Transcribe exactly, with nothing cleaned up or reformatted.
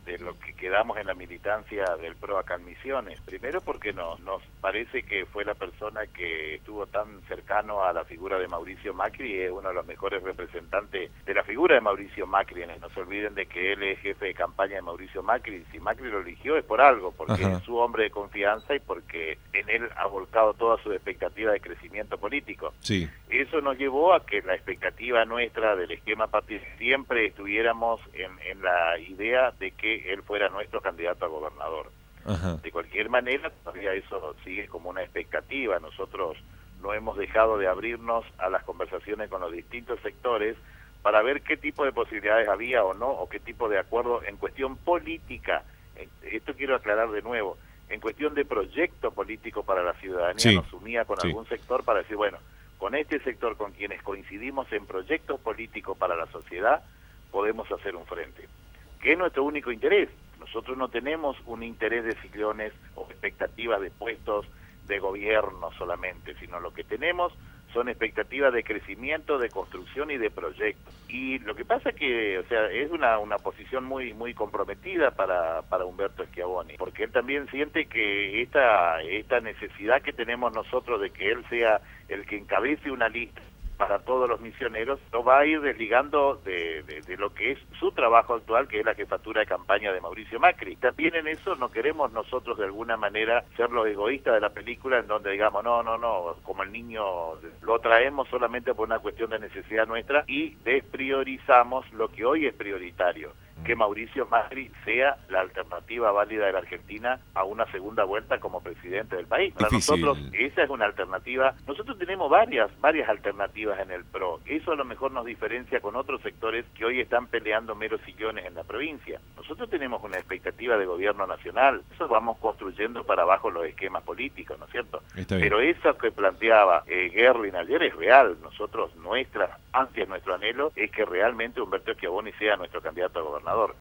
de lo que quedamos en la militancia del PRO acá en Misiones. Primero porque no, nos parece que fue la persona que estuvo tan cercano a la figura de Mauricio Macri, es uno de los mejores representantes de la figura de Mauricio Macri. No se olviden de que él es jefe de campaña de Mauricio Macri. Si Macri lo eligió es por algo, porque Ajá. es su hombre de confianza y porque en él ha volcado toda su expectativa de crecimiento político. Sí. Eso nos llevó a que la expectativa nuestra del esquema partidista siempre estuviéramos en, en la idea de que él fuera nuestro candidato a gobernador. Ajá. De cualquier manera, todavía eso sigue como una expectativa. Nosotros no hemos dejado de abrirnos a las conversaciones con los distintos sectores para ver qué tipo de posibilidades había o no, o qué tipo de acuerdo en cuestión política. Esto quiero aclarar de nuevo. En cuestión de proyecto político para la ciudadanía, sí. nos unía con sí. algún sector para decir, bueno, con este sector, con quienes coincidimos en proyectos políticos para la sociedad, podemos hacer un frente. ¿Qué es nuestro único interés? Nosotros no tenemos un interés de ciclones o expectativas de puestos de gobierno solamente, sino lo que tenemos son expectativas de crecimiento, de construcción y de proyectos. Y lo que pasa es que, o sea, es una, una posición muy muy comprometida para, para Humberto Schiavoni, porque él también siente que esta, esta necesidad que tenemos nosotros de que él sea el que encabece una lista para todos los misioneros, lo va a ir desligando de, de, de lo que es su trabajo actual, que es la jefatura de campaña de Mauricio Macri. También en eso no queremos nosotros de alguna manera ser los egoístas de la película, en donde digamos, no, no, no, como el niño lo traemos solamente por una cuestión de necesidad nuestra y despriorizamos lo que hoy es prioritario, que Mauricio Macri sea la alternativa válida de la Argentina a una segunda vuelta como presidente del país. Para Difícil. nosotros esa es una alternativa. Nosotros tenemos varias, varias alternativas en el PRO. Eso a lo mejor nos diferencia con otros sectores que hoy están peleando meros sillones en la provincia. Nosotros tenemos una expectativa de gobierno nacional. Eso vamos construyendo para abajo los esquemas políticos, ¿no es cierto? Pero eso que planteaba eh, Gerlin ayer es real. Nosotros, nuestra ansia, nuestro anhelo es que realmente Humberto Schiavoni sea nuestro candidato a gobernador.